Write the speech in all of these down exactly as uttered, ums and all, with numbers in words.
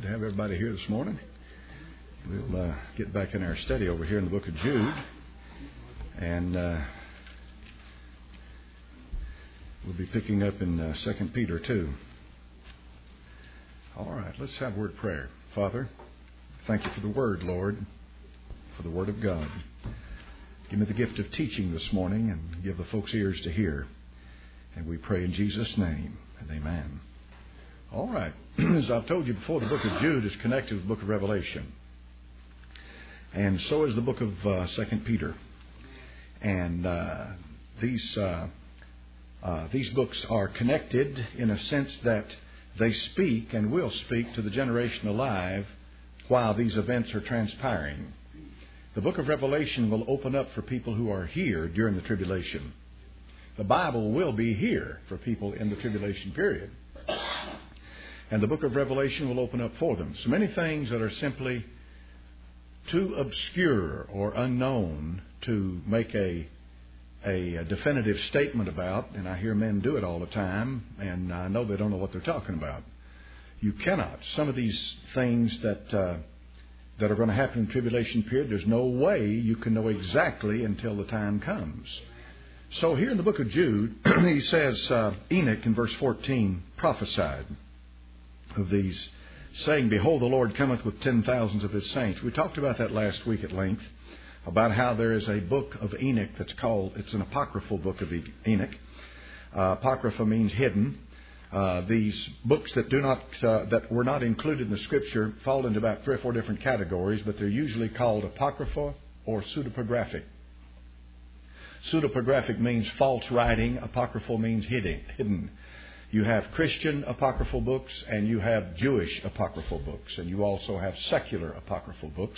Good to have everybody here this morning. We'll uh, get back in our study over here in the book of Jude. And uh, we'll be picking up in uh, Second Peter two. All right, let's have a word of prayer. Father, thank you for the word, Lord, for the word of God. Give me the gift of teaching this morning and give the folks ears to hear. And we pray in Jesus' name, and amen. All right. As I've told you before, the book of Jude is connected with the book of Revelation. And so is the book of uh, Second Peter. And uh, these uh, uh, these books are connected in a sense that they speak and will speak to the generation alive while these events are transpiring. The book of Revelation will open up for people who are here during the tribulation. The Bible will be here for people in the tribulation period. And the book of Revelation will open up for them. So many things that are simply too obscure or unknown to make a, a, a definitive statement about, and I hear men do it all the time, and I know they don't know what they're talking about. You cannot. Some of these things that uh, that are going to happen in the tribulation period, there's no way you can know exactly until the time comes. So here in the book of Jude, he says, uh, Enoch in verse fourteen prophesied of these, saying, Behold, the Lord cometh with ten thousands of his saints. We talked about that last week at length, about how there is a book of Enoch that's called, it's an apocryphal book of Enoch. Uh, apocrypha means hidden. Uh, these books that do not, uh, that were not included in the Scripture fall into about three or four different categories, but they're usually called apocrypha or pseudepigraphic. Pseudepigraphic means false writing. Apocryphal means hidden. You have Christian apocryphal books and you have Jewish apocryphal books, and you also have secular apocryphal books.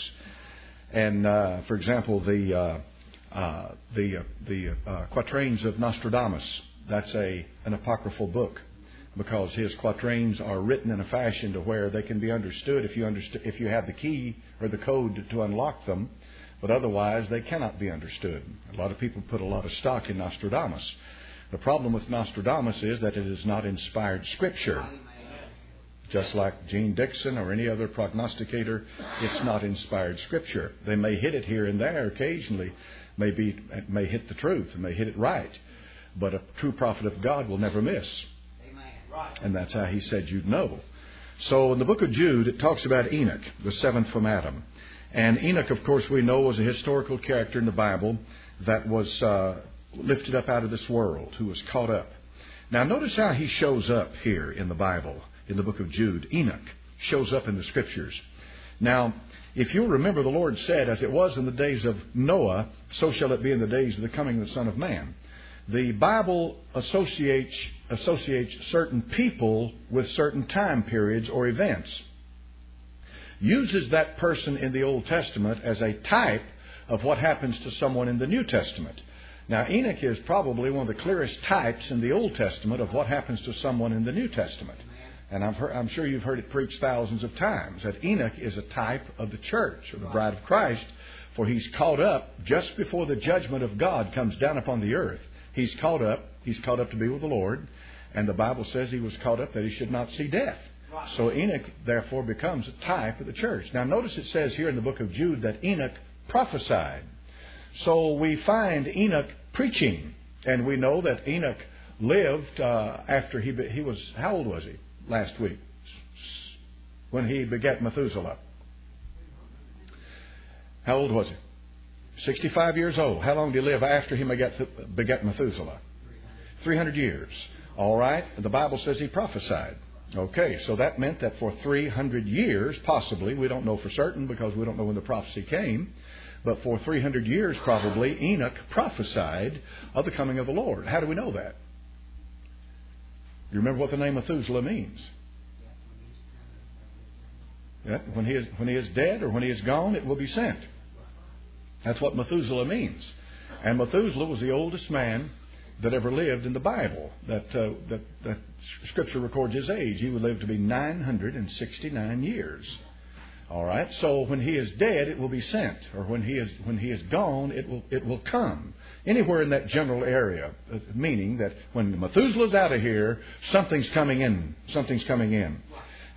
And uh, for example, the uh, uh, the uh, the uh, quatrains of Nostradamus, that's a an apocryphal book, because his quatrains are written in a fashion to where they can be understood if you understand, if you have the key or the code to unlock them, but otherwise they cannot be understood. A lot of people put a lot of stock in Nostradamus. The problem with Nostradamus is that it is not inspired Scripture. Just like Gene Dixon or any other prognosticator, it's not inspired Scripture. They may hit it here and there occasionally, may, be, may hit the truth, may hit it right. But a true prophet of God will never miss. And that's how he said you'd know. So in the book of Jude, it talks about Enoch, the seventh from Adam. And Enoch, of course, we know was a historical character in the Bible that was uh, lifted up out of this world, who was caught up. Now notice how he shows up here in the Bible, in the book of Jude. Enoch shows up in the Scriptures. Now, if you'll remember, the Lord said, as it was in the days of Noah, so shall it be in the days of the coming of the Son of Man. The Bible associates, associates certain people with certain time periods or events. Uses that person in the Old Testament as a type of what happens to someone in the New Testament. Now, Enoch is probably one of the clearest types in the Old Testament of what happens to someone in the New Testament. And I'm, heard, I'm sure you've heard it preached thousands of times, that Enoch is a type of the church, or the bride of Christ, for he's caught up just before the judgment of God comes down upon the earth. He's caught up, he's caught up to be with the Lord, and the Bible says he was caught up that he should not see death. So Enoch, therefore, becomes a type of the church. Now, notice it says here in the book of Jude that Enoch prophesied. So we find Enoch preaching, and we know that Enoch lived uh, after he he was, how old was he last week? When he begat Methuselah. How old was he? sixty-five years old. How long did he live after he begat, begat Methuselah? three hundred years. All right. The Bible says he prophesied. Okay, so that meant that for three hundred years, possibly, we don't know for certain because we don't know when the prophecy came, but for three hundred years probably, Enoch prophesied of the coming of the Lord. How do we know that? You remember what the name Methuselah means? Yeah, when he is, when he is dead or when he is gone, it will be sent. That's what Methuselah means. And Methuselah was the oldest man that ever lived in the Bible. That, uh, that, that Scripture records his age. He would live to be nine hundred sixty-nine years. All right. So when he is dead, it will be sent, or when he is when he is gone, it will it will come. Anywhere in that general area, meaning that when Methuselah's out of here, something's coming in. Something's coming in.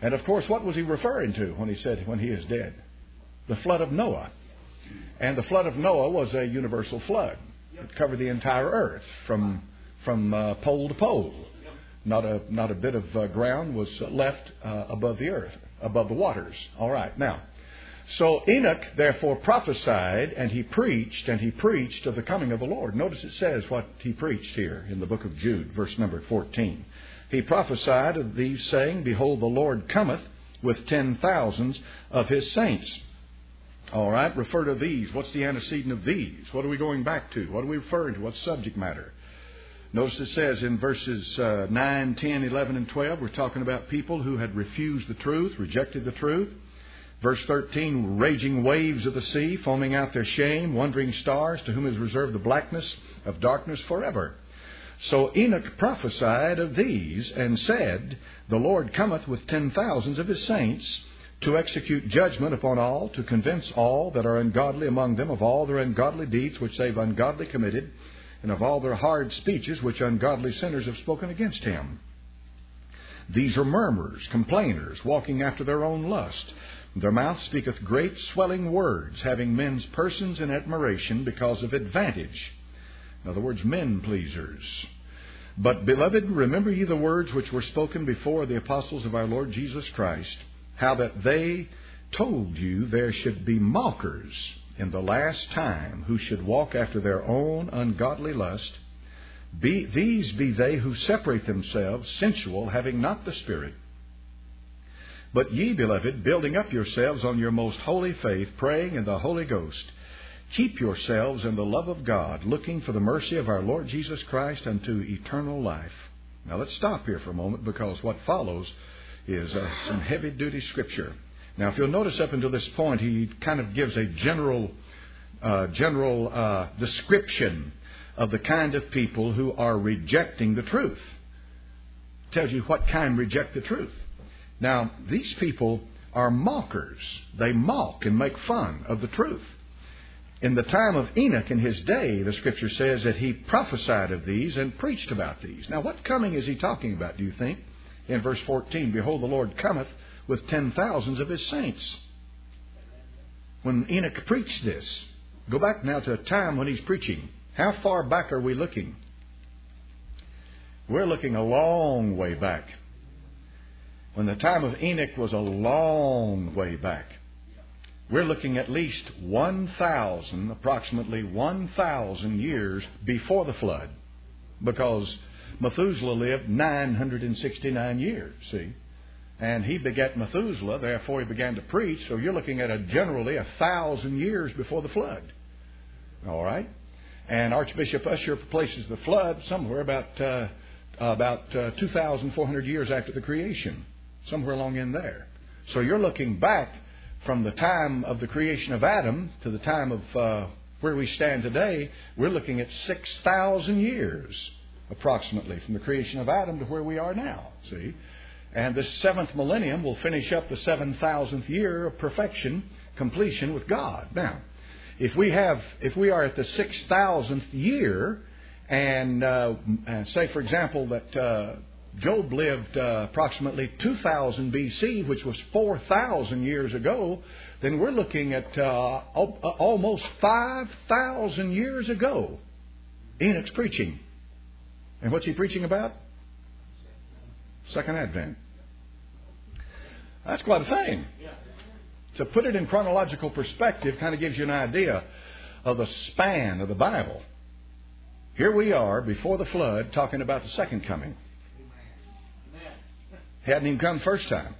And of course, what was he referring to when he said, when he is dead? The flood of Noah. And the flood of Noah was a universal flood. It covered the entire earth from from uh, pole to pole. Not a not a bit of uh, ground was left uh, above the earth, above the waters. All right. Now, so Enoch therefore prophesied, and he preached, and he preached of the coming of the Lord. Notice it says what he preached here in the book of Jude, verse number fourteen. He prophesied of these, saying, Behold, the Lord cometh with ten thousands of his saints. All right, refer to these. What's the antecedent of these? What are we going back to? What are we referring to? What's subject matter? Notice it says in verses uh, nine, ten, eleven, and twelve, we're talking about people who had refused the truth, rejected the truth. Verse thirteen, raging waves of the sea, foaming out their shame, wandering stars, to whom is reserved the blackness of darkness forever. So Enoch prophesied of these and said, The Lord cometh with ten thousands of his saints, to execute judgment upon all, to convince all that are ungodly among them of all their ungodly deeds which they've ungodly committed, and of all their hard speeches which ungodly sinners have spoken against him. These are murmurers, complainers, walking after their own lust. Their mouth speaketh great swelling words, having men's persons in admiration because of advantage. In other words, men pleasers. But, beloved, remember ye the words which were spoken before the apostles of our Lord Jesus Christ, how that they told you there should be mockers in the last time, who should walk after their own ungodly lust. Be, these be they who separate themselves, sensual, having not the Spirit. But ye, beloved, building up yourselves on your most holy faith, praying in the Holy Ghost, keep yourselves in the love of God, looking for the mercy of our Lord Jesus Christ unto eternal life. Now let's stop here for a moment, because what follows is uh, some heavy-duty scripture. Now, if you'll notice up until this point, he kind of gives a general, uh, general uh, description of the kind of people who are rejecting the truth. Tells you what kind reject the truth. Now, these people are mockers. They mock and make fun of the truth. In the time of Enoch in his day, the Scripture says that he prophesied of these and preached about these. Now, what coming is he talking about, do you think? In verse fourteen, Behold, the Lord cometh with ten thousands of his saints. When Enoch preached this, go back now to a time when he's preaching. How far back are we looking? We're looking a long way back. When the time of Enoch was a long way back. We're looking at least one thousand, approximately one thousand years before the flood. Because Methuselah lived nine hundred sixty-nine years, see. And he begat Methuselah, therefore he began to preach. So you're looking at a generally a thousand years before the flood. All right? And Archbishop Usher places the flood somewhere about uh, about uh, two thousand four hundred years after the creation. Somewhere along in there. So you're looking back from the time of the creation of Adam to the time of uh, where we stand today. We're looking at six thousand years, approximately, from the creation of Adam to where we are now. See? And this seventh millennium will finish up the seven thousandth year of perfection, completion with God. Now, if we have, if we are at the six thousandth year, and uh, say, for example, that uh, Job lived uh, approximately two thousand B C, which was four thousand years ago, then we're looking at uh, almost five thousand years ago. Enoch's preaching. And what's he preaching about? Second Advent. That's quite a thing. To put it in chronological perspective kind of gives you an idea of the span of the Bible. Here we are before the flood talking about the second coming. Hadn't even come first time.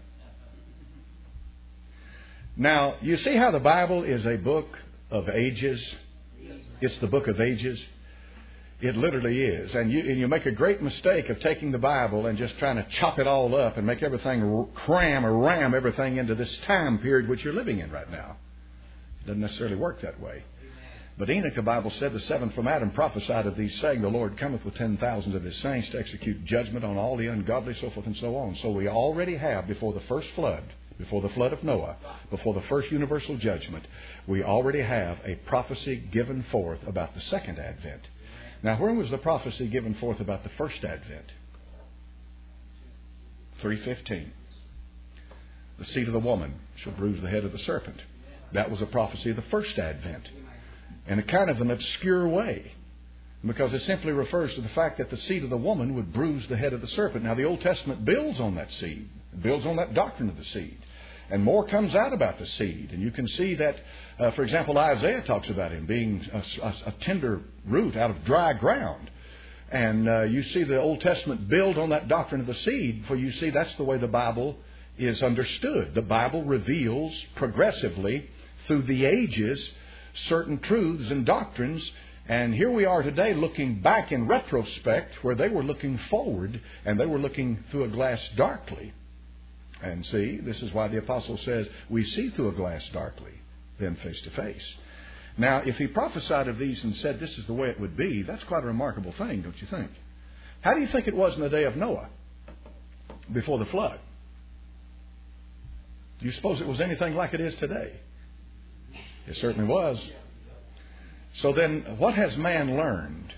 Now, you see how the Bible is a book of ages? It's the book of ages. It literally is. And you, and you make a great mistake of taking the Bible and just trying to chop it all up and make everything cram or ram everything into this time period which you're living in right now. It doesn't necessarily work that way. But Enoch, the Bible said, the seventh from Adam, prophesied of these, saying, The Lord cometh with ten thousands of his saints to execute judgment on all the ungodly, so forth and so on. So we already have, before the first flood, before the flood of Noah, before the first universal judgment, we already have a prophecy given forth about the second advent. Now, when was the prophecy given forth about the first advent? three fifteen. The seed of the woman shall bruise the head of the serpent. That was a prophecy of the first advent. In a kind of an obscure way. Because it simply refers to the fact that the seed of the woman would bruise the head of the serpent. Now the Old Testament builds on that seed. It builds on that doctrine of the seed. And more comes out about the seed. And you can see that, uh, for example, Isaiah talks about him being a, a, a tender root out of dry ground. And uh, you see the Old Testament build on that doctrine of the seed, for you see that's the way the Bible is understood. The Bible reveals progressively through the ages certain truths and doctrines. And here we are today looking back in retrospect where they were looking forward and they were looking through a glass darkly. And see, this is why the apostle says we see through a glass darkly, then face to face. Now, if he prophesied of these and said this is the way it would be, that's quite a remarkable thing, don't you think? How do you think it was in the day of Noah before the flood? Do you suppose it was anything like it is today? It certainly was. So then, what has man learned?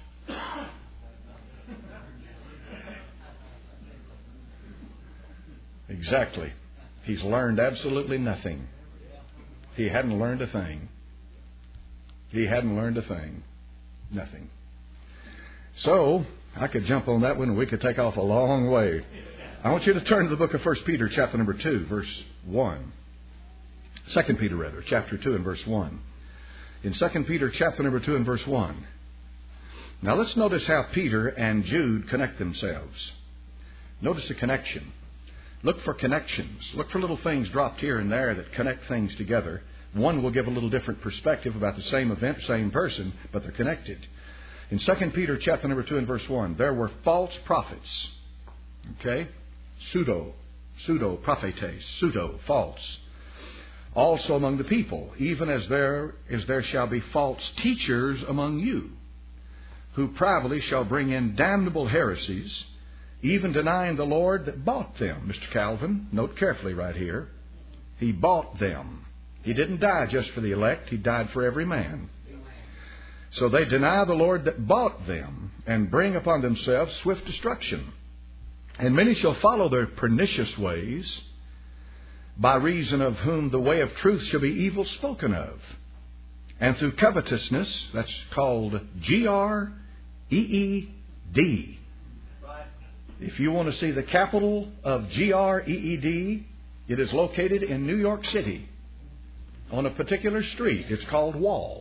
Exactly. He's learned absolutely nothing. He hadn't learned a thing. He hadn't learned a thing. Nothing. So, I could jump on that one and we could take off a long way. I want you to turn to the book of First Peter, chapter number two, verse one. Second Peter, rather, chapter two and verse one. In Second Peter, chapter number two and verse one. Now let's notice how Peter and Jude connect themselves. Notice the connection. Look for connections. Look for little things dropped here and there that connect things together. One will give a little different perspective about the same event, same person, but they're connected. In Second Peter, chapter number two and verse one, there were false prophets. Okay? Pseudo. Pseudo prophetes. Pseudo. False. Also among the people, even as there as there shall be false teachers among you, who privately shall bring in damnable heresies, even denying the Lord that bought them. Mister Calvin, note carefully right here. He bought them. He didn't die just for the elect. He died for every man. So they deny the Lord that bought them, and bring upon themselves swift destruction. And many shall follow their pernicious ways, by reason of whom the way of truth shall be evil spoken of. And through covetousness, that's called G R E E D. If you want to see the capital of G R E E D, it is located in New York City on a particular street. It's called Wall.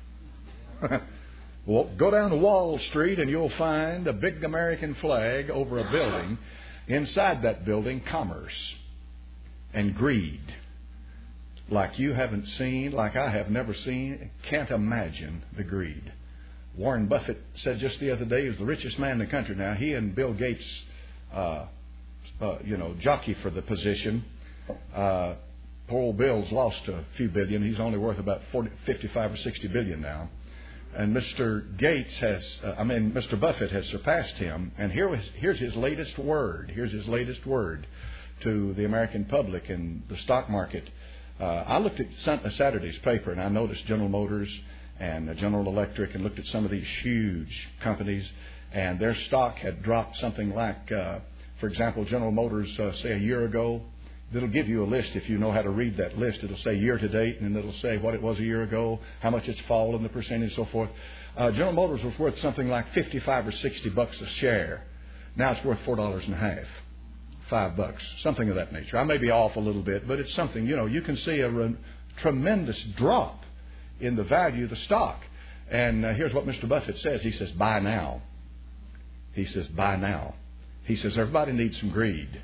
Well, go down to Wall Street and you'll find a big American flag over a building. Inside that building, commerce and greed. Like you haven't seen, like I have never seen, can't imagine the greed. Warren Buffett said just the other day he was the richest man in the country. Now, he and Bill Gates, uh, uh, you know, jockey for the position. Uh, poor old Bill's lost a few billion. He's only worth about forty, fifty-five or sixty billion now. And Mister Gates has, uh, I mean, Mister Buffett has surpassed him. And here was, here's his latest word. Here's his latest word to the American public and the stock market. Uh, I looked at Saturday's paper and I noticed General Motors and General Electric and looked at some of these huge companies, and their stock had dropped something like, uh, for example, General Motors, uh, say a year ago. It'll give you a list if you know how to read that list. It'll say year to date, and it'll say what it was a year ago, how much it's fallen, the percentage, and so forth. Uh, General Motors was worth something like fifty-five or sixty bucks a share. Now it's worth four dollars and a half, five bucks, something of that nature. I may be off a little bit, but it's something. You know, you can see a re- tremendous drop in the value of the stock. And uh, here's what Mister Buffett says. He says, buy now. He says, buy now. He says, everybody needs some greed.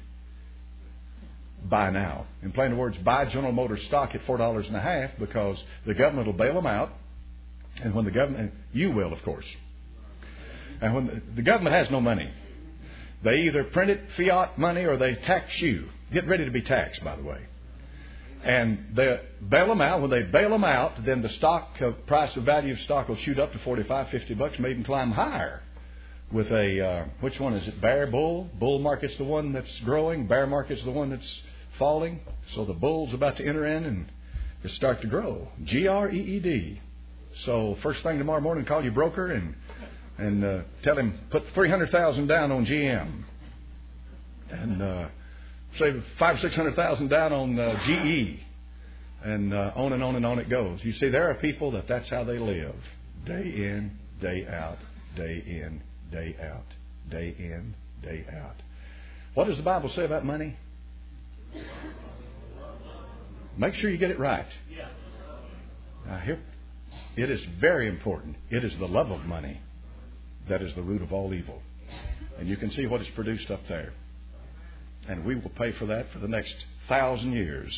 Buy now. In plain words, buy General Motors stock at four dollars and a half because the government will bail them out. And when the government, you will, of course. And when the, the government has no money, they either print it fiat money or they tax you. Get ready to be taxed, by the way. And they bail them out. When they bail them out, then the stock uh, price of value of stock will shoot up to forty-five, fifty bucks, may even climb higher. With a, uh, which one is it? Bear, bull? Bull market's the one that's growing. Bear market's the one that's falling. So the bull's about to enter in and it start to grow. G R E E D. So first thing tomorrow morning, call your broker and and uh, tell him put three hundred thousand down on G M. And uh, say five or six hundred thousand down on uh, G E, and uh, on and on and on it goes. You see, there are people that that's how they live, day in, day out, day in, day out, day in, day out. What does the Bible say about money? Make sure you get it right. Now here, it is very important. It is the love of money that is the root of all evil. And you can see what is produced up there. And we will pay for that for the next thousand years.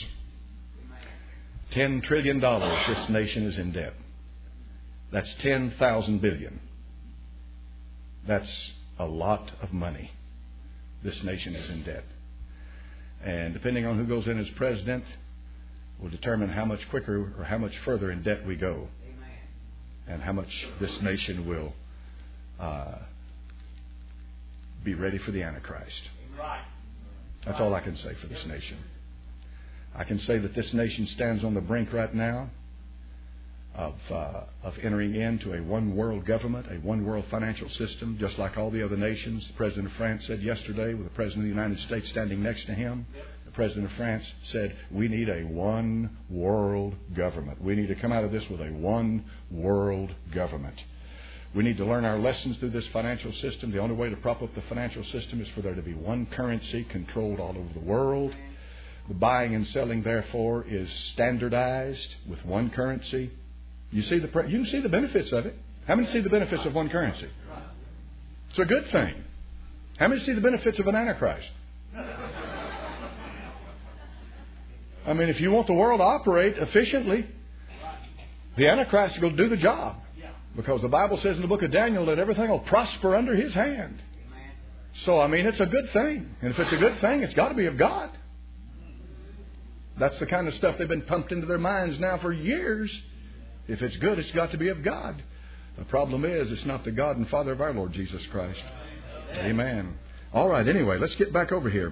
Ten trillion dollars this nation is in debt. That's ten thousand billion. That's a lot of money. This nation is in debt. And depending on who goes in as president will determine how much quicker or how much further in debt we go. And how much this nation will uh, be ready for the Antichrist. That's all I can say for this nation. I can say that this nation stands on the brink right now of uh, of entering into a one world government, a one world financial system, just like all the other nations. The President of France said yesterday, with the President of the United States standing next to him, the President of France said, we need a one world government. We need to come out of this with a one world government. We need to learn our lessons through this financial system. The only way to prop up the financial system is for there to be one currency controlled all over the world. The buying and selling, therefore, is standardized with one currency. You see the you can see the benefits of it. How many see the benefits of one currency? It's a good thing. How many see the benefits of an Antichrist? I mean, if you want the world to operate efficiently, the Antichrist will do the job. Because the Bible says in the book of Daniel that everything will prosper under his hand. So, I mean, it's a good thing. And if it's a good thing, it's got to be of God. That's the kind of stuff they've been pumped into their minds now for years. If it's good, it's got to be of God. The problem is, it's not the God and Father of our Lord Jesus Christ. Amen. All right, anyway, let's get back over here.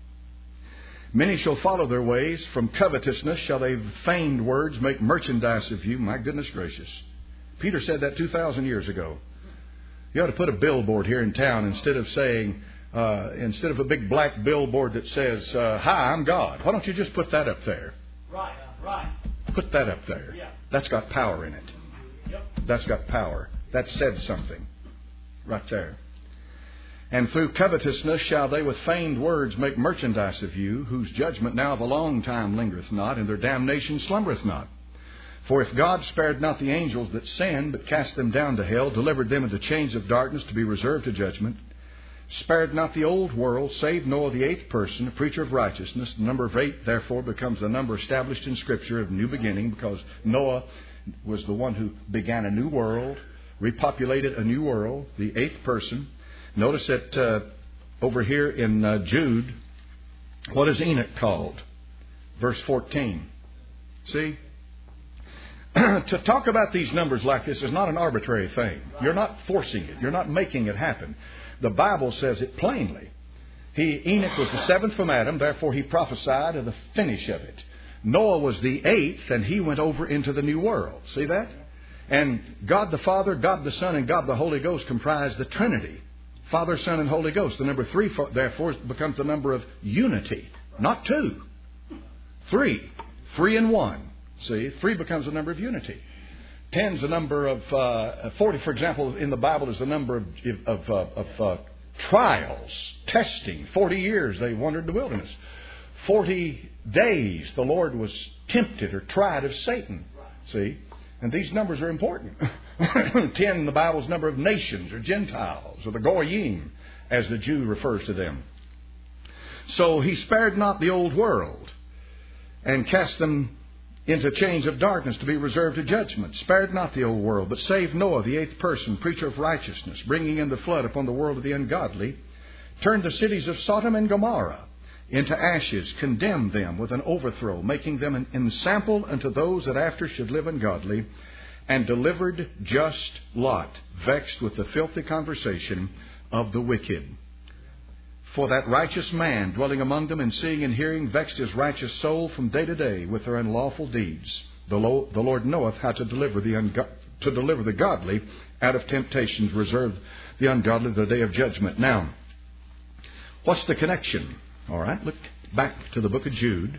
Many shall follow their ways. From covetousness shall they feigned words make merchandise of you. My goodness gracious. Peter said that two thousand years ago. You ought to put a billboard here in town instead of saying, uh, instead of a big black billboard that says, uh, hi, I'm God. Why don't you just put that up there? Right, right. Put that up there. Yeah. That's got power in it. Yep. That's got power. That said something. Right there. And through covetousness shall they with feigned words make merchandise of you, whose judgment now of a long time lingereth not, and their damnation slumbereth not. For if God spared not the angels that sinned, but cast them down to hell, delivered them into chains of darkness to be reserved to judgment, spared not the old world, saved Noah the eighth person, a preacher of righteousness. The number of eight, therefore, becomes the number established in Scripture of new beginning, because Noah was the one who began a new world, repopulated a new world, the eighth person. Notice that uh, over here in uh, Jude, what is Enoch called? Verse fourteen. See? To talk about these numbers like this is not an arbitrary thing. You're not forcing it. You're not making it happen. The Bible says it plainly. He, Enoch was the seventh from Adam, therefore he prophesied of the finish of it. Noah was the eighth, and he went over into the new world. See that? And God the Father, God the Son, and God the Holy Ghost comprise the Trinity. Father, Son, and Holy Ghost. The number three, therefore, becomes the number of unity. Not two. Three. Three and one. See, three becomes the number of unity. Ten's the number of, uh, forty, for example, in the Bible is the number of, of, uh, of uh, trials, testing. Forty years they wandered in the wilderness. Forty days the Lord was tempted or tried of Satan. See, and these numbers are important. Ten in the Bible's number of nations or Gentiles or the Goyim, as the Jew refers to them. So he spared not the old world and cast them into chains of darkness to be reserved to judgment. Spared not the old world, but saved Noah, the eighth person, preacher of righteousness, bringing in the flood upon the world of the ungodly, turned the cities of Sodom and Gomorrah into ashes, condemned them with an overthrow, making them an ensample unto those that after should live ungodly, and delivered just Lot, vexed with the filthy conversation of the wicked. For that righteous man dwelling among them and seeing and hearing vexed his righteous soul from day to day with their unlawful deeds. The Lord knoweth how to deliver the ungo- to deliver the godly out of temptations, reserve the ungodly the day of judgment. Now, what's the connection? All right, look, back to the book of Jude.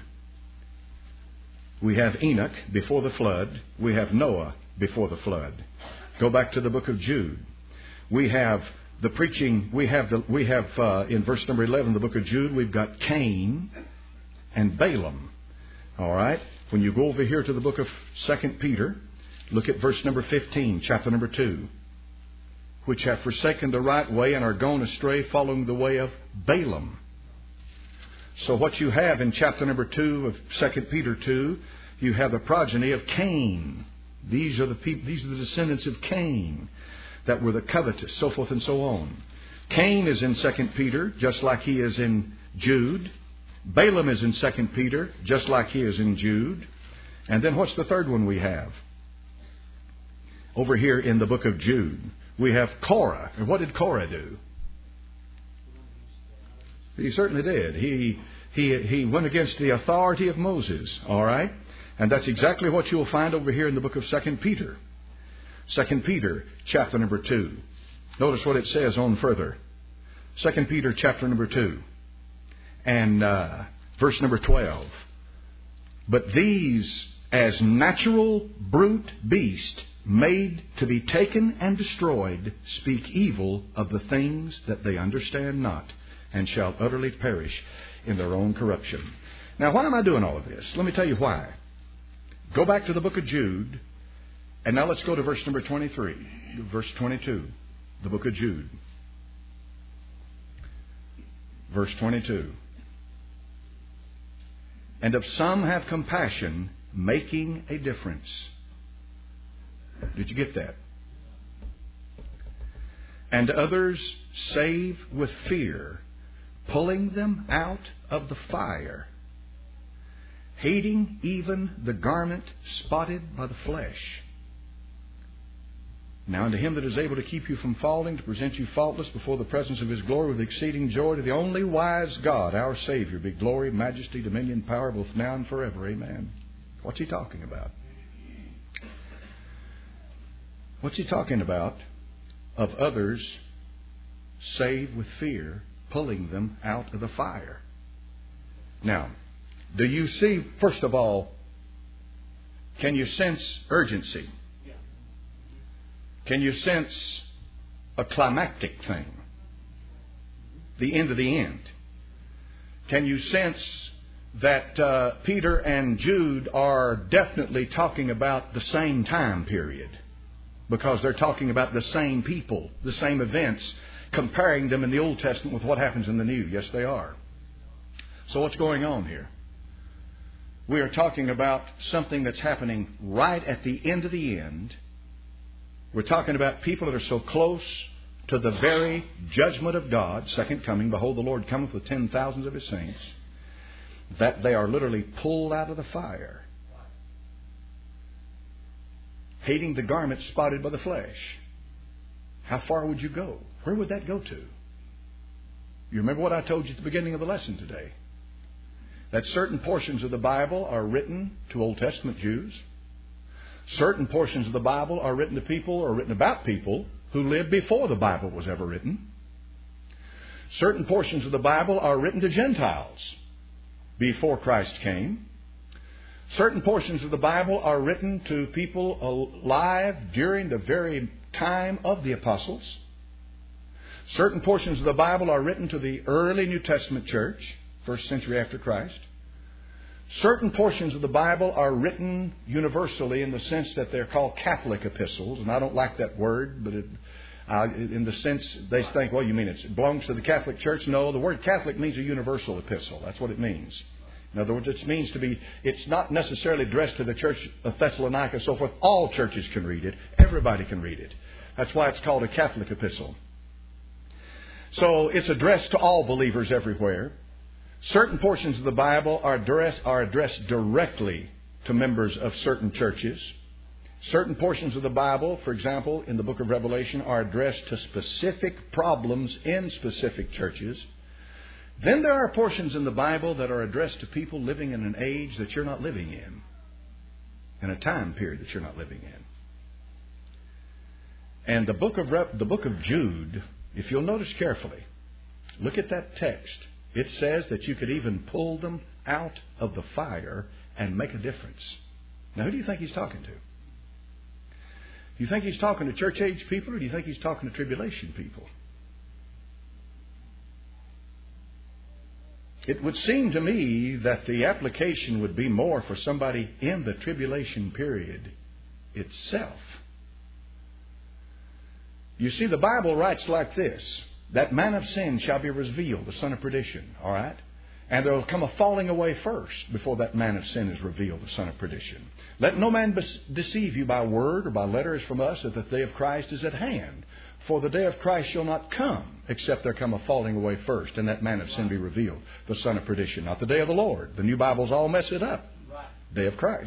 We have Enoch before the flood. We have Noah before the flood. Go back to the book of Jude. We have the preaching. We have the we have uh, in verse number eleven, the book of Jude. We've got Cain and Balaam. All right. When you go over here to the book of Second Peter, look at verse number fifteen, chapter number two. Which have forsaken the right way and are gone astray, following the way of Balaam. So what you have in chapter number two of Second Peter two, you have the progeny of Cain. These are the people, these are the descendants of Cain that were the covetous, so forth and so on. Cain is in Second Peter, just like he is in Jude. Balaam is in Second Peter, just like he is in Jude. And then what's the third one we have? Over here in the book of Jude, we have Korah. And what did Korah do? He certainly did. He he he went against the authority of Moses. All right? And that's exactly what you'll find over here in the book of Second Peter. Second Peter, chapter number two. Notice what it says on further. Second Peter, chapter number two. And uh, verse number twelve. But these, as natural brute beasts, made to be taken and destroyed, speak evil of the things that they understand not, and shall utterly perish in their own corruption. Now, why am I doing all of this? Let me tell you why. Go back to the book of Jude, and now let's go to verse number twenty-three, verse twenty-two, the book of Jude. Verse twenty-two. And of some have compassion, making a difference. Did you get that? And others save with fear, pulling them out of the fire, hating even the garment spotted by the flesh. Now unto Him that is able to keep you from falling, to present you faultless before the presence of His glory with exceeding joy, to the only wise God, our Savior, be glory, majesty, dominion, power, both now and forever. Amen. What's He talking about? What's He talking about? Of others saved with fear, pulling them out of the fire. Now, do you see, first of all, can you sense urgency? Can you sense a climactic thing? The end of the end. Can you sense that uh, Peter and Jude are definitely talking about the same time period? Because they're talking about the same people, the same events, comparing them in the Old Testament with what happens in the New. Yes, they are. So what's going on here? We are talking about something that's happening right at the end of the end. We're talking about people that are so close to the very judgment of God, second coming, behold, the Lord cometh with ten thousands of His saints, that they are literally pulled out of the fire, hating the garment spotted by the flesh. How far would you go? Where would that go to? You remember what I told you at the beginning of the lesson today? That certain portions of the Bible are written to Old Testament Jews. Certain portions of the Bible are written to people or written about people who lived before the Bible was ever written. Certain portions of the Bible are written to Gentiles before Christ came. Certain portions of the Bible are written to people alive during the very time of the apostles. Certain portions of the Bible are written to the early New Testament church, first century after Christ. Certain portions of the Bible are written universally in the sense that they're called Catholic epistles, and I don't like that word, but it, uh, in the sense they think, well, you mean it belongs to the Catholic Church? No, the word Catholic means a universal epistle. That's what it means. In other words, it means to be, it's not necessarily addressed to the church of Thessalonica and so forth. All churches can read it. Everybody can read it. That's why it's called a Catholic epistle. So it's addressed to all believers everywhere. Certain portions of the Bible are addressed, are addressed directly to members of certain churches. Certain portions of the Bible, for example, in the book of Revelation, are addressed to specific problems in specific churches. Then there are portions in the Bible that are addressed to people living in an age that you're not living in, in a time period that you're not living in. And the book of Re- the book of Jude, if you'll notice carefully, look at that text It says that you could even pull them out of the fire and make a difference. Now, who do you think he's talking to? Do you think he's talking to church-age people, or do you think he's talking to tribulation people? It would seem to me that the application would be more for somebody in the tribulation period itself. You see, the Bible writes like this: that man of sin shall be revealed, the son of perdition. All right? And there will come a falling away first before that man of sin is revealed, the son of perdition. Let no man deceive you by word or by letters from us, that the day of Christ is at hand. For the day of Christ shall not come, except there come a falling away first, and that man of sin be revealed, the son of perdition. Not the day of the Lord. The new Bibles all mess it up. Day of Christ.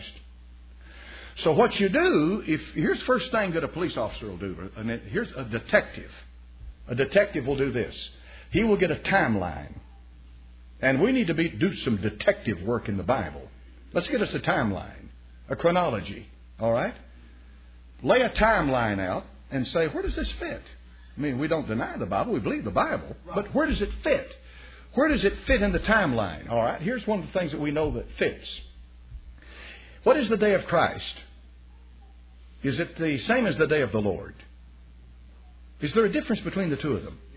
So what you do, if here's the first thing that a police officer will do. And here's a detective. A detective will do this. He will get a timeline. And we need to be, do some detective work in the Bible. Let's get us a timeline, a chronology. All right? Lay a timeline out and say, where does this fit? I mean, we don't deny the Bible. We believe the Bible. But where does it fit? Where does it fit in the timeline? All right? Here's one of the things that we know that fits. What is the day of Christ? Is it the same as the day of the Lord? Is there a difference between the two of them?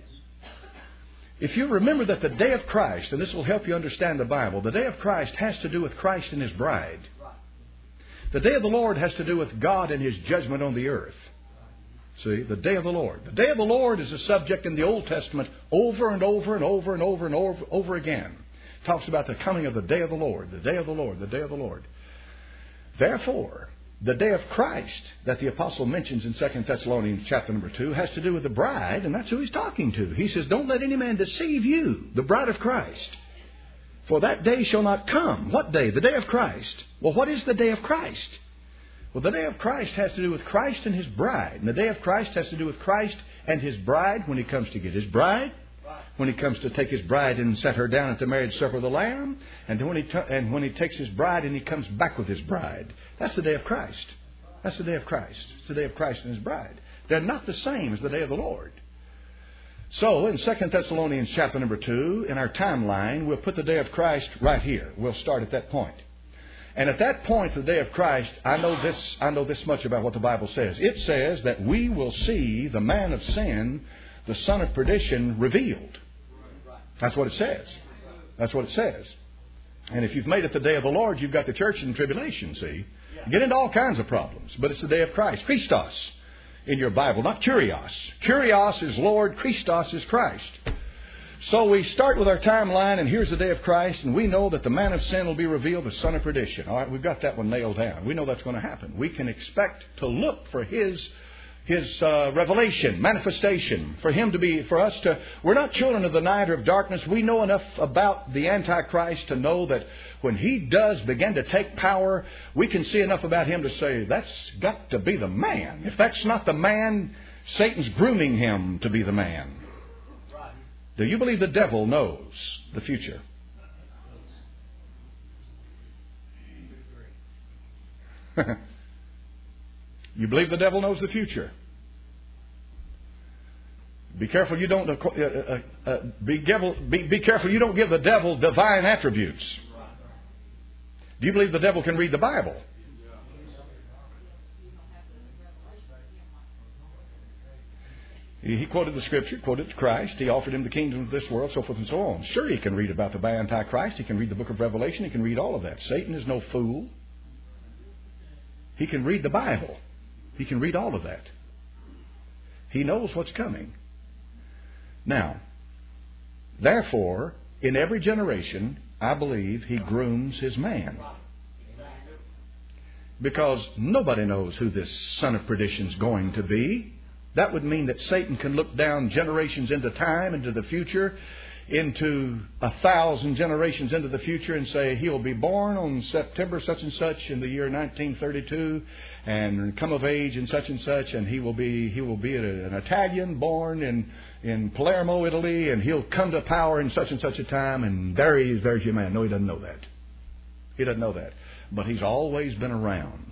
If you remember that the day of Christ, and this will help you understand the Bible, the day of Christ has to do with Christ and His bride. The day of the Lord has to do with God and His judgment on the earth. See, the day of the Lord. The day of the Lord is a subject in the Old Testament over and over and over and over and over, over again. It talks about the coming of the day of the Lord, the day of the Lord, the day of the Lord. Therefore, the day of Christ that the apostle mentions in Second Thessalonians chapter number two has to do with the bride, and that's who he's talking to. He says, don't let any man deceive you, the bride of Christ. For that day shall not come. What day? The day of Christ. Well, what is the day of Christ? Well, the day of Christ has to do with Christ and His bride. And the day of Christ has to do with Christ and His bride when He comes to get His bride. When He comes to take His bride and set her down at the marriage supper of the Lamb. And when He t- and when He takes His bride and He comes back with His bride. That's the day of Christ. That's the day of Christ. It's the day of Christ and His bride. They're not the same as the day of the Lord. So, in Second Thessalonians chapter number two, in our timeline, we'll put the day of Christ right here. We'll start at that point. And at that point, the day of Christ, I know this, I know this much about what the Bible says. It says that we will see the man of sin, the son of perdition, revealed. That's what it says. That's what it says. And if you've made it the day of the Lord, you've got the church in tribulation, see. You get into all kinds of problems. But it's the day of Christ. Christos in your Bible, not Kurios. Kurios is Lord. Christos is Christ. So we start with our timeline, and here's the day of Christ, and we know that the man of sin will be revealed, the son of perdition. All right, we've got that one nailed down. We know that's going to happen. We can expect to look for His His uh, revelation, manifestation, for Him to be, for us to, we're not children of the night or of darkness. We know enough about the Antichrist to know that when he does begin to take power, we can see enough about him to say, that's got to be the man. If that's not the man, Satan's grooming him to be the man. Do you believe the devil knows the future? You believe the devil knows the future? Be careful you don't. Uh, uh, uh, be, devil, be, be careful you don't give the devil divine attributes. Do you believe the devil can read the Bible? He quoted the Scripture, quoted Christ. He offered him the kingdom of this world, so forth and so on. Sure, he can read about the Antichrist. He can read the book of Revelation. He can read all of that. Satan is no fool. He can read the Bible. He can read all of that. He knows what's coming. Now, therefore, in every generation, I believe He grooms His man. Because nobody knows who this son of perdition is going to be. That would mean that Satan can look down generations into time, into the future, into a thousand generations into the future and say he'll be born on September such and such in the year nineteen thirty-two and come of age in such and such, and he will be he will be an Italian born in in Palermo, Italy, and he'll come to power in such and such a time, and there he is, there's your man. No, he doesn't know that. He doesn't know that. But he's always been around.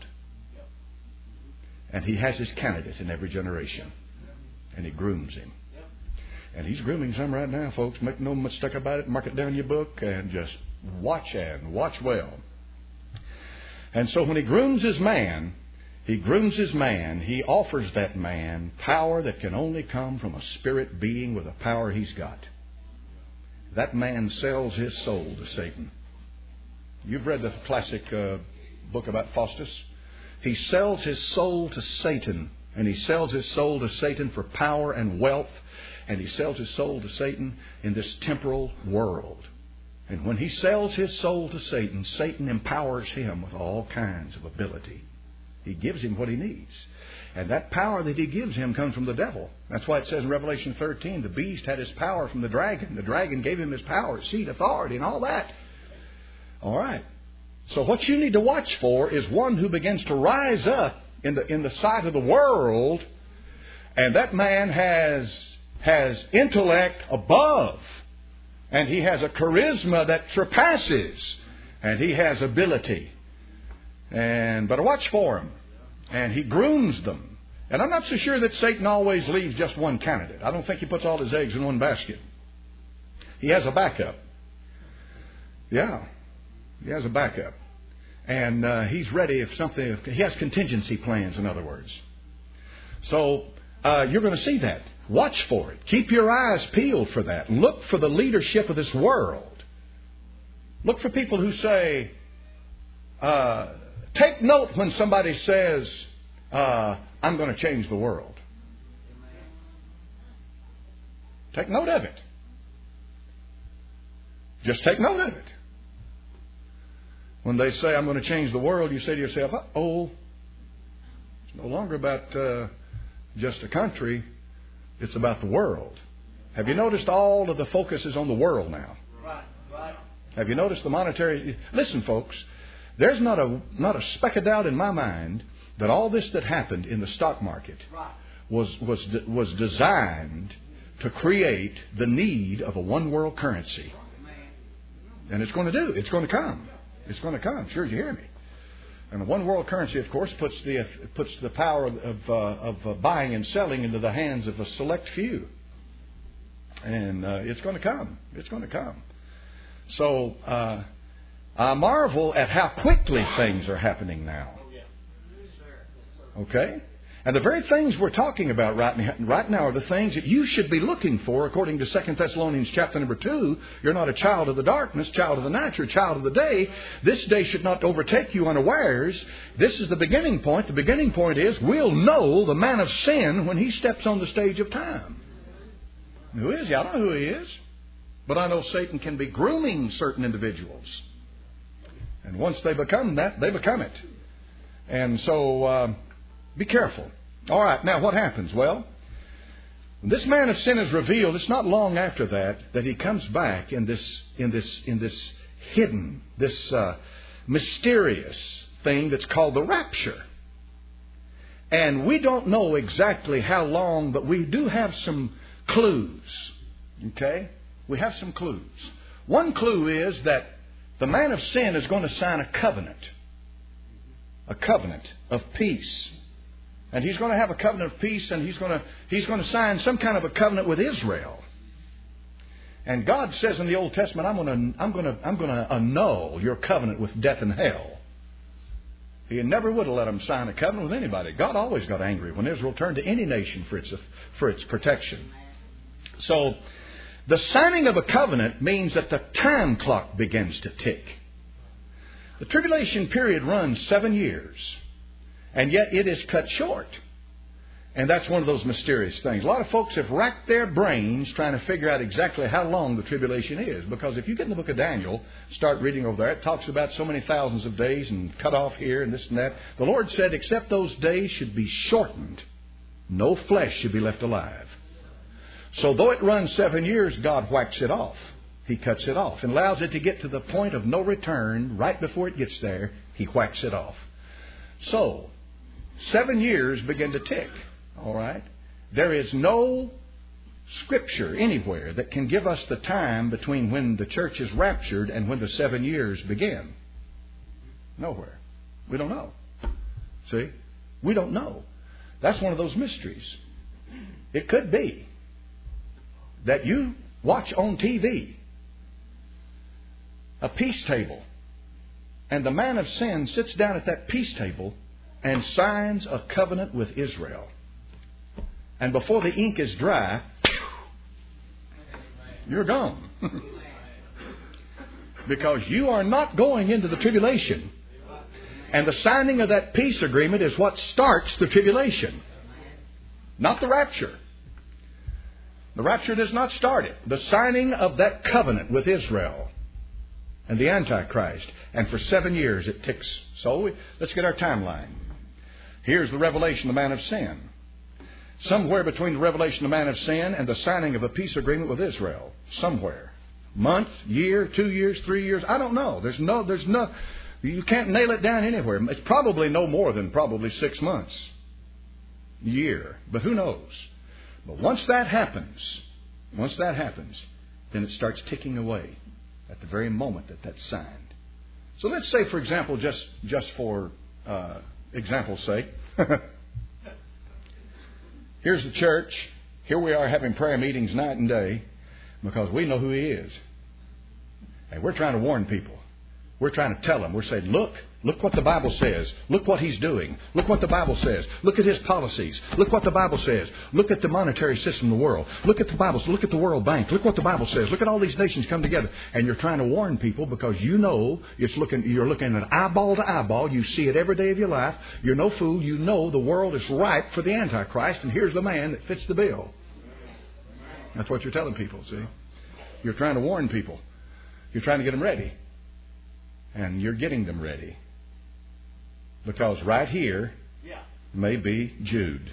And he has his candidate in every generation. And he grooms him. And he's grooming some right now, folks. Make no mistake about it. Mark it down in your book and just watch and watch well. And so when he grooms his man, he grooms his man, he offers that man power that can only come from a spirit being with a power he's got. That man sells his soul to Satan. You've read the classic uh, book about Faustus. He sells his soul to Satan, and he sells his soul to Satan for power and wealth, and he sells his soul to Satan in this temporal world. And when he sells his soul to Satan, Satan empowers him with all kinds of ability. He gives him what he needs. And that power that he gives him comes from the devil. That's why it says in Revelation thirteen, the beast had his power from the dragon. The dragon gave him his power, seat, authority, and all that. All right. So what you need to watch for is one who begins to rise up in the in the sight of the world, and that man has has intellect above, and he has a charisma that surpasses, and he has ability. And but watch for him, and he grooms them. And I'm not so sure that Satan always leaves just one candidate. I don't think he puts all his eggs in one basket. He has a backup. Yeah. He has a backup. And uh, he's ready if something... If, he has contingency plans, in other words. So uh, you're going to see that. Watch for it. Keep your eyes peeled for that. Look for the leadership of this world. Look for people who say... Uh, take note when somebody says, uh, I'm going to change the world. Take note of it. Just take note of it. When they say, I'm going to change the world, you say to yourself, uh-oh, it's no longer about uh, just a country. It's about the world. Have you noticed all of the focus is on the world now? Right, right. Have you noticed the monetary... Listen, folks, there's not a not a speck of doubt in my mind that all this that happened in the stock market was was was designed to create the need of a one world currency. And it's going to do. It's going to come. It's going to come. Sure as you hear me. And the one world currency, of course, puts the puts the power of uh, of uh, buying and selling into the hands of a select few. And uh, it's going to come. It's going to come. So uh, I marvel at how quickly things are happening now. Okay? And the very things we're talking about right now, right now are the things that you should be looking for according to Second Thessalonians chapter number two. You're not a child of the darkness, child of the night, you're a child of the day. This day should not overtake you unawares. This is the beginning point. The beginning point is we'll know the man of sin when he steps on the stage of time. Who is he? I don't know who he is. But I know Satan can be grooming certain individuals. And once they become that, they become it. And so... Uh, Be careful. All right, now what happens? Well, when this man of sin is revealed, it's not long after that that he comes back in this in this in this hidden, this uh, mysterious thing that's called the rapture. And we don't know exactly how long, but we do have some clues. Okay? We have some clues. One clue is that the man of sin is going to sign a covenant. A covenant of peace. And he's going to have a covenant of peace, and he's going to he's going to sign some kind of a covenant with Israel. And God says in the Old Testament, I'm going to I'm going to I'm going to annul your covenant with death and hell. He never would have let them sign a covenant with anybody. God always got angry when Israel turned to any nation for its for its protection. So the signing of a covenant means that the time clock begins to tick. The tribulation period runs seven years. And yet it is cut short. And that's one of those mysterious things. A lot of folks have racked their brains trying to figure out exactly how long the tribulation is. Because if you get in the book of Daniel, start reading over there, it talks about so many thousands of days and cut off here and this and that. The Lord said, except those days should be shortened, no flesh should be left alive. So though it runs seven years, God whacks it off. He cuts it off and allows it to get to the point of no return. Right before it gets there, He whacks it off. So... Seven years begin to tick. All right? There is no scripture anywhere that can give us the time between when the church is raptured and when the seven years begin. Nowhere. We don't know. See? We don't know. That's one of those mysteries. It could be that you watch on T V, a peace table, and the man of sin sits down at that peace table and signs a covenant with Israel. And before the ink is dry, you're gone. Because you are not going into the tribulation. And the signing of that peace agreement is what starts the tribulation, not the rapture. The rapture does not start it. The signing of that covenant with Israel and the Antichrist. And for seven years it ticks. So we, let's get our timeline. Here's the revelation of the man of sin. Somewhere between the revelation of the man of sin and the signing of a peace agreement with Israel. Somewhere. Month, year, two years, three years. I don't know. There's no, there's no, you can't nail it down anywhere. It's probably no more than probably six months. Year. But who knows? But once that happens, once that happens, then it starts ticking away at the very moment that that's signed. So let's say, for example, just, just for uh, example's sake, here's the church. Here we are having prayer meetings night and day because we know who He is. And we're trying to warn people. We're trying to tell them. We're saying, look, look what the Bible says. Look what He's doing. Look what the Bible says. Look at His policies. Look what the Bible says. Look at the monetary system of the world. Look at the Bible. Look at the World Bank. Look what the Bible says. Look at all these nations come together. And you're trying to warn people because you know it's looking, you're looking at eyeball to eyeball. You see it every day of your life. You're no fool. You know the world is ripe for the Antichrist. And here's the man that fits the bill. That's what you're telling people, see? You're trying to warn people. You're trying to get them ready. And you're getting them ready. Because right here may be Jude.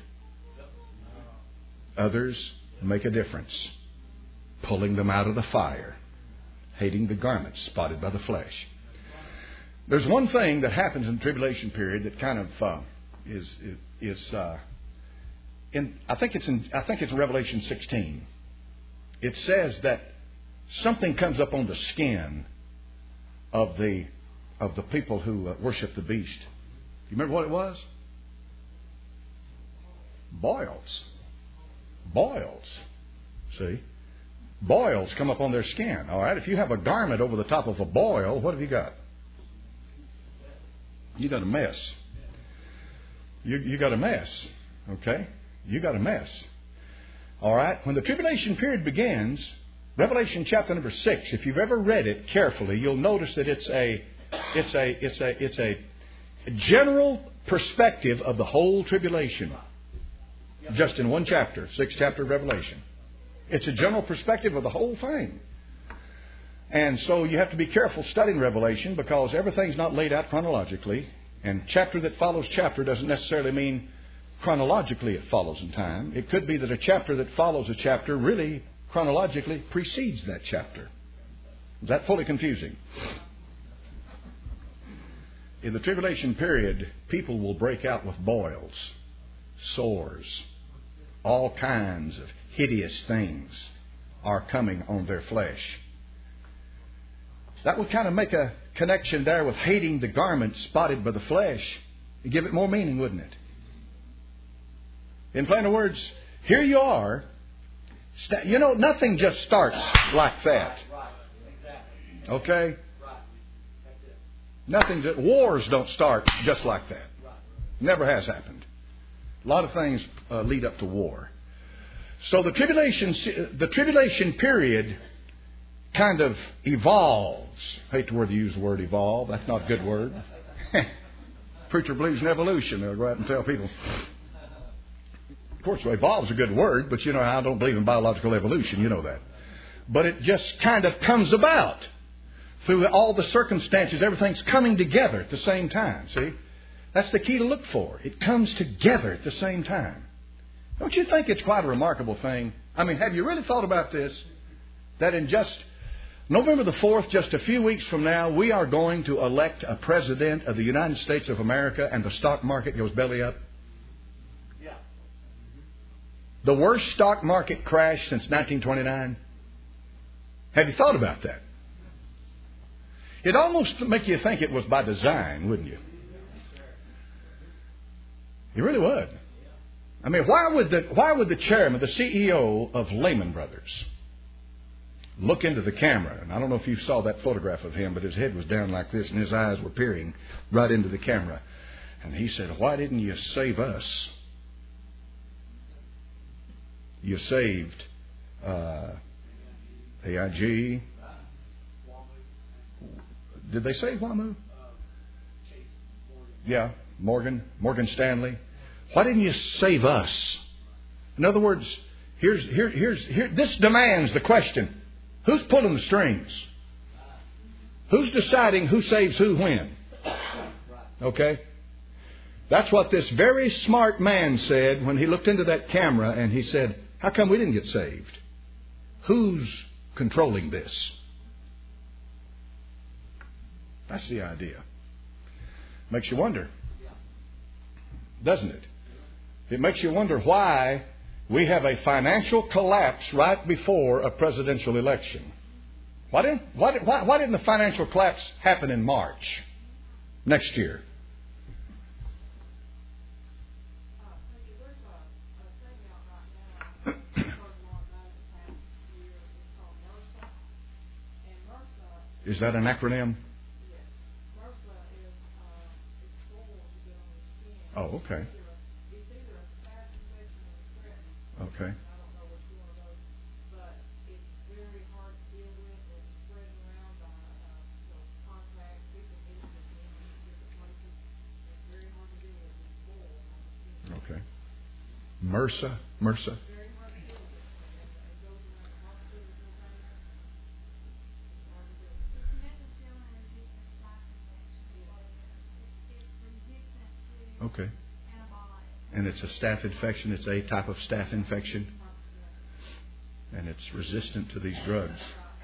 Others make a difference. Pulling them out of the fire. Hating the garments spotted by the flesh. There's one thing that happens in the tribulation period that kind of uh, is is uh, in I think it's in I think it's in Revelation sixteen. It says that something comes up on the skin of the of the people who uh, worship the beast. You remember what it was? Boils. Boils. See? Boils come up on their skin. All right. If you have a garment over the top of a boil, what have you got? You got a mess. You you got a mess. Okay? You got a mess. All right. When the tribulation period begins, Revelation chapter number six, if you've ever read it carefully, you'll notice that it's a it's a it's a it's a general perspective of the whole tribulation. Just in one chapter, sixth chapter of Revelation. It's a general perspective of the whole thing. And so you have to be careful studying Revelation because everything's not laid out chronologically. And chapter that follows chapter doesn't necessarily mean chronologically it follows in time. It could be that a chapter that follows a chapter really chronologically precedes that chapter. Is that fully confusing? In the tribulation period, people will break out with boils, sores, all kinds of hideous things are coming on their flesh. That would kind of make a connection there with hating the garment spotted by the flesh. It'd give it more meaning, wouldn't it? In plain words, here you are. You know, nothing just starts like that. Okay? Nothing. Wars don't start just like that. Never has happened. A lot of things uh, lead up to war. So the tribulation, the tribulation period kind of evolves. I hate the word to use the word evolve. That's not a good word. Preacher believes in evolution. They'll go out and tell people. Of course, evolve is a good word, but you know, I don't believe in biological evolution. You know that. But it just kind of comes about through all the circumstances. Everything's coming together at the same time. See? That's the key to look for. It comes together at the same time. Don't you think it's quite a remarkable thing? I mean, have you really thought about this? That in just November the fourth, just a few weeks from now, we are going to elect a president of the United States of America and the stock market goes belly up? Yeah. The worst stock market crash since nineteen twenty-nine? Have you thought about that? It'd almost make you think it was by design, wouldn't you? You really would. I mean, why would the why would the chairman, the C E O of Lehman Brothers, look into the camera. And I don't know if you saw that photograph of him, but his head was down like this and his eyes were peering right into the camera. And he said, "Why didn't you save us? You saved uh, A I G. Did they save WAMU? Yeah, Morgan, Morgan Stanley. Why didn't you save us?" In other words, here's here here's here. This demands the question: who's pulling the strings? Who's deciding who saves who when? Okay, that's what this very smart man said when he looked into that camera and he said, "How come we didn't get saved? Who's controlling this?" That's the idea. Makes you wonder, doesn't it? It makes you wonder why we have a financial collapse right before a presidential election. Why didn't, why, why, why didn't the financial collapse happen in March next year? Is that an acronym? Oh, okay. Okay. Okay. MRSA, MRSA. Okay. And it's a staph infection. It's a type of staph infection. And it's resistant to these drugs.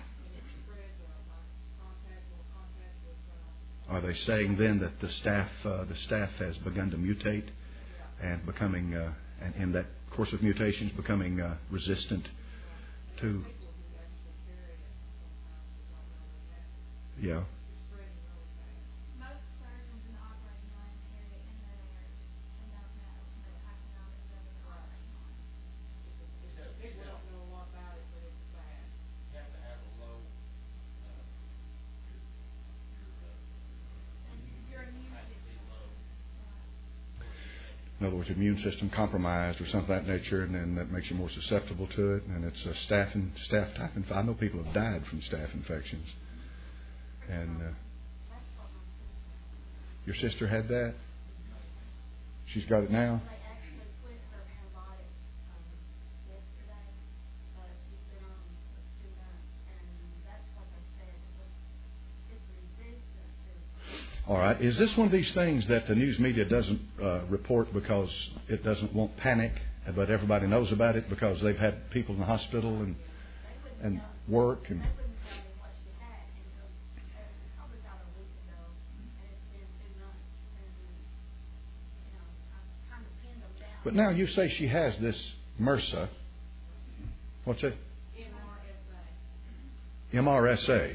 Are they saying then that the staph, uh, the staph has begun to mutate and becoming, uh, and in that course of mutations, becoming uh, resistant to? Yeah. In other words, immune system compromised or something of that nature, and then that makes you more susceptible to it. And it's a staph and staph type. Inf- I know people have died from staph infections. And uh, your sister had that. She's got it now. All right. Is this one of these things that the news media doesn't uh, report because it doesn't want panic, but everybody knows about it because they've had people in the hospital and and work and. But now you say she has this MRSA. What's it? M R S A.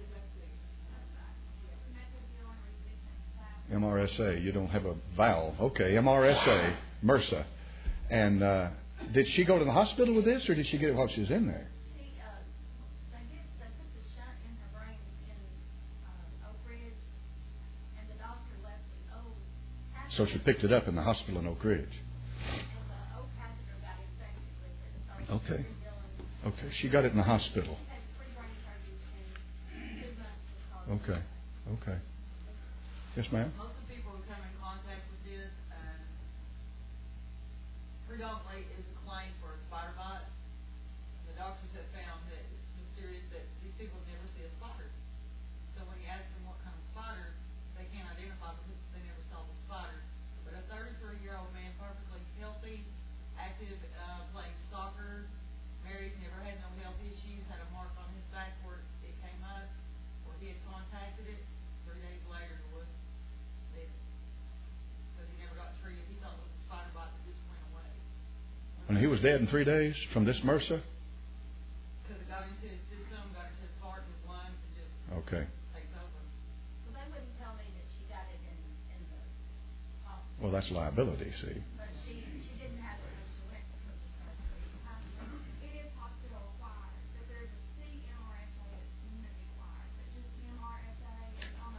M R S A. You don't have a vowel. Okay, M R S A, MRSA. And uh, did she go to the hospital with this, or did she get it while she was in there? She, uh, they did, they put the shunt in her brain in uh, Oak Ridge, and the doctor left an old catheter. So she picked it up in the hospital in Oak Ridge. And the old catheter got infected with it. So Okay. Okay, she got it in the hospital. she had three brain surgeries in two months because Okay. Okay. Yes, ma'am. Most of the people who come in contact with this um, predominantly is a claim for a spider bite. The doctors have found that it's mysterious that these people never see a spider. So when you ask them what kind of spider, they can't identify because they never saw the spider. But a thirty-three-year-old man, perfectly healthy, active, uh, playing soccer, married, never had no health issues, had a mark on his back where it came up, where he had contacted it. Three days later, it was dead. Because he never got treated. He thought it was a spider bite that just went away. And he was dead in three days from this MRSA? Because it got into his system, got into his heart and his lungs, and just Okay. takes over. well, they wouldn't tell me that she got it in, in the hospital. Well, that's liability, see. But she, she didn't have it when she went to the hospital. It is hospital acquired, but there's a C M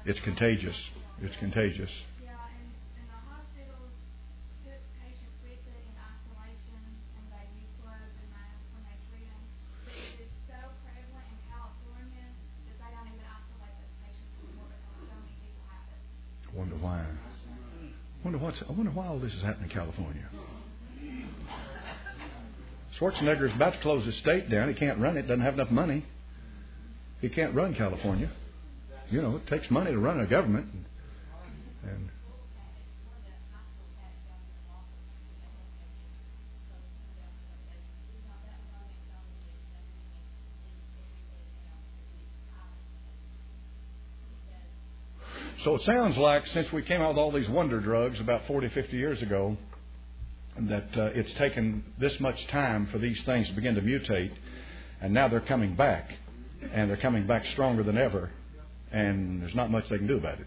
It's contagious. It's contagious. Yeah, and, and the hospitals put patients with it in isolation, and they use gloves and masks when they treat them. But it is so prevalent in California that they don't even isolate those patients anymore because so many people have it. I wonder why. I wonder what's. I wonder why all this is happening in California. Schwarzenegger is about to close his state down. He can't run it. Doesn't have enough money. He can't run California. You know, it takes money to run a government. And, and so it sounds like since we came out with all these wonder drugs about forty, fifty years ago, that uh, it's taken this much time for these things to begin to mutate, and now they're coming back, and they're coming back stronger than ever, and there's not much they can do about it.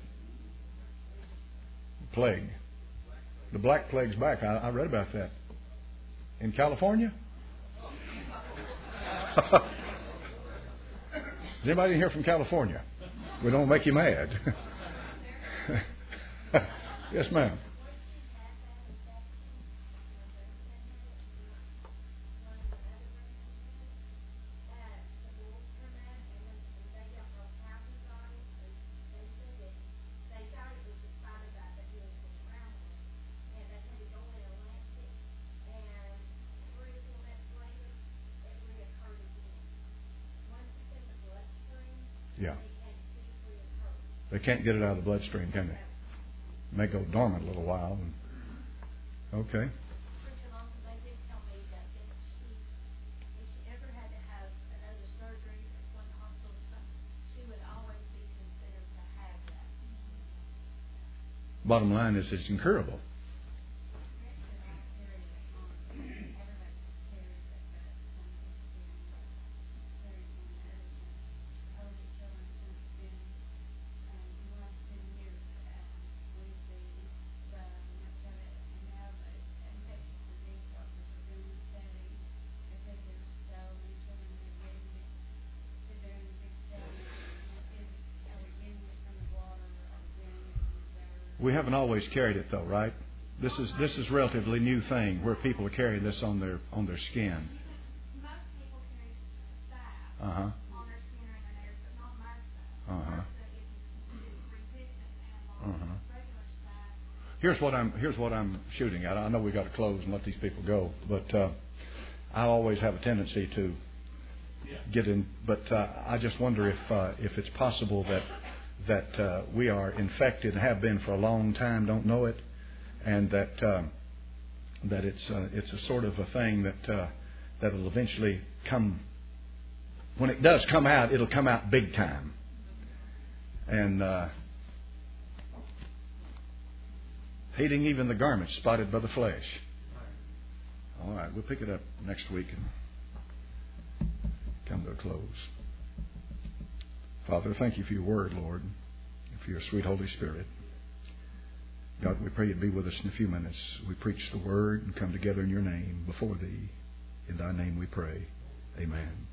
Plague. The black plague's back. I, I read about that. In California? Is anybody in here from California? We don't make you mad. Yes, ma'am. Yeah. They can't get it out of the bloodstream, can they? It may go dormant a little while. And, okay. They did tell me that if she, if she ever had to have another surgery or one hospital, she would always be considered to have that. Bottom line is it's incurable. We haven't always carried it though, right? This is this is a relatively new thing where people are carrying this on their on their skin. Most people carry staph Uh huh. on their skin or in their nose, but not MRSA. Uh huh. MRSA is, is resistant and Uh huh. regular staph. Here's what I'm here's what I'm shooting at. I know we got to close and let these people go, but uh, I always have a tendency to get in. But uh, I just wonder if uh, if it's possible that that uh, we are infected and have been for a long time, don't know it, and that uh, that it's uh, it's a sort of a thing that uh, that will eventually come. When it does come out, it'll come out big time, and uh, hating even the garments spotted by the flesh. All right, we'll pick it up next week and come to a close. Father, thank you for your word, Lord, and for your sweet Holy Spirit. God, we pray you'd be with us in a few minutes. We preach the word and come together in your name before thee. In thy name we pray. Amen.